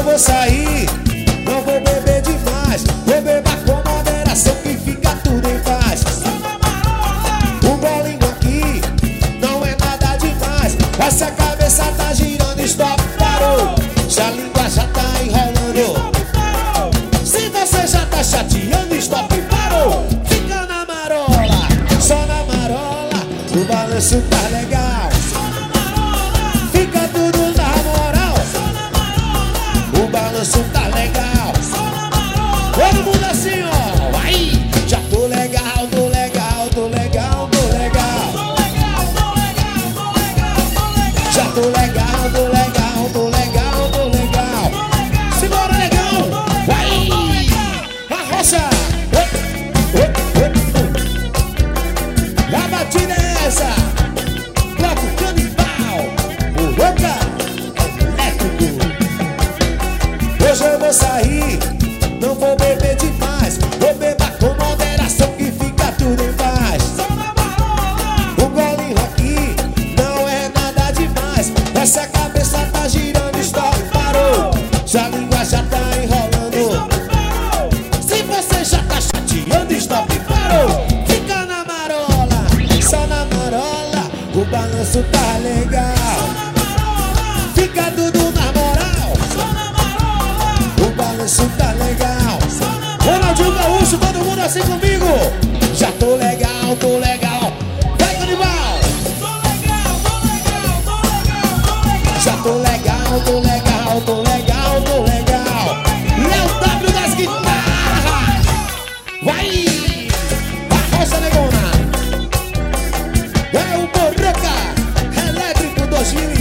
eu vou sair, não vou beber demais. Vou beber com moderação que fica tudo em paz. Um bolinho aqui não é nada demais. Mas se a cabeça tá girando, stop, parou. Se a língua já tá enrolando, se você já tá chateando, stop, parou. Fica na marola, só na marola. O balanço tá legal, fica tudo na moral. O balanço tá legal, todo mundo assim, ó. Aí, já tô legal, tô legal, tô legal, tô legal. Já tô legal, tô legal, tô legal, tô legal. Segura, negão, vai. Arrocha. A batida é essa. Bloco canibal, o Roca elétrico. Hoje eu vou sair, não vou beber demais. Vou beber com moderação que fica tudo em paz. Um golinho aqui não é nada demais. Mas se a cabeça tá girando, stop, parou. Se a língua já tá enrolando, se você já tá chateando, stop, parou. Fica na marola, só na marola. O balanço tá legal, fica tudo na moral. O balanço tá legal. Ronaldinho Gaúcho, todo mundo assim comigo. Já tô legal, tô legal. Vai, canibal. Já tô legal, tô legal, tô legal, tô legal. Léo W das guitarras. Vai, arrocha, negona. É o Borroca Elétrico 2020.